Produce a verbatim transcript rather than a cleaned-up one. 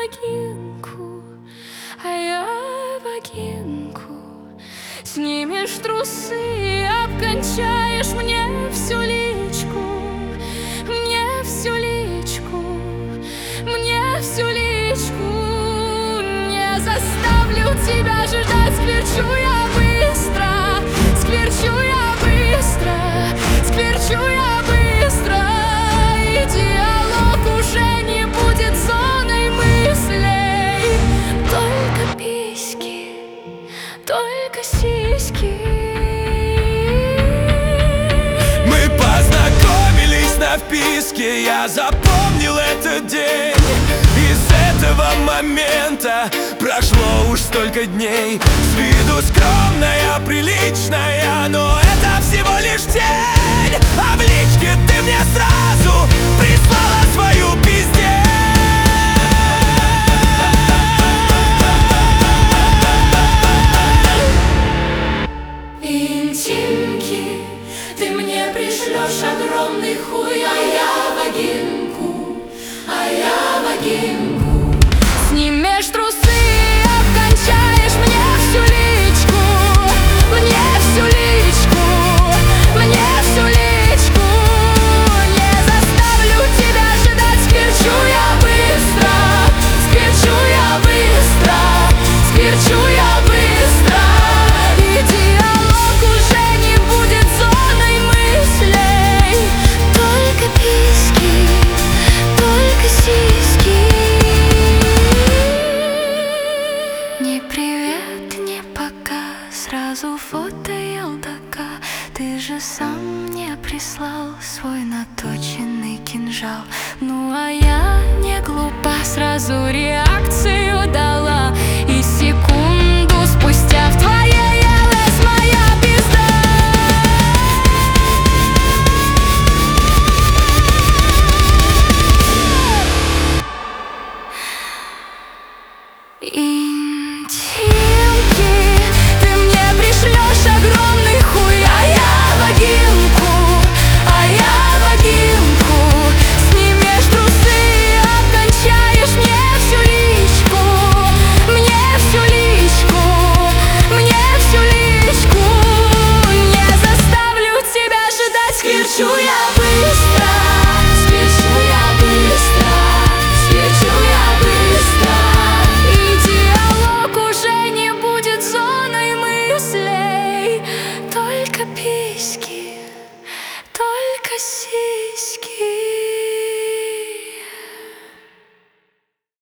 вагинку, а я вагинку. Снимешь трусы и обкончаешь мне всю личку, мне всю личку, мне всю личку. Не заставлю тебя ждать, скверчу я быстро, скверчу я быстро, скверчу я быстро. И диалог уже не будет зоной мыслей. Только письки, только сиськи. Мы познакомились на вписке, я запомнил этот день. И с этого момента прошло уж столько дней. С виду скромная, приличная, но это всего лишь тень. А в личке ты мне сразу прислала свою пиздец. Интимки, ты мне пришлешь огромный хуй, а я вагинку, а я вагинку. Снимешь трусы и обкончаешь мне всю личку, мне всю личку, мне всю личку. Не заставлю тебя ждать, скверчу я быстро, скверчу я быстро, скверчу я быстро. И диалог уже не будет зоной мыслей. Только письки, только сиськи. Не привет, не пока, сразу фото елдака. Ты же сам мне прислал свой наточенный кинжал. Ну а я не глупа, сразу реакцию дала. И секунду спустя в твоей ЛС моя пизда. Интимки, ты мне пришлешь огромный хуй, а я вагинку, а я вагинку. Снимешь трусы и обкончаешь мне всю личку, мне всю личку, мне всю личку. Не заставлю тебя ждать, скверчу я быстро, скверчу я быстро, скверчу я быстро. И диалог уже не будет зоной мыслей. Только письки, только сиськи.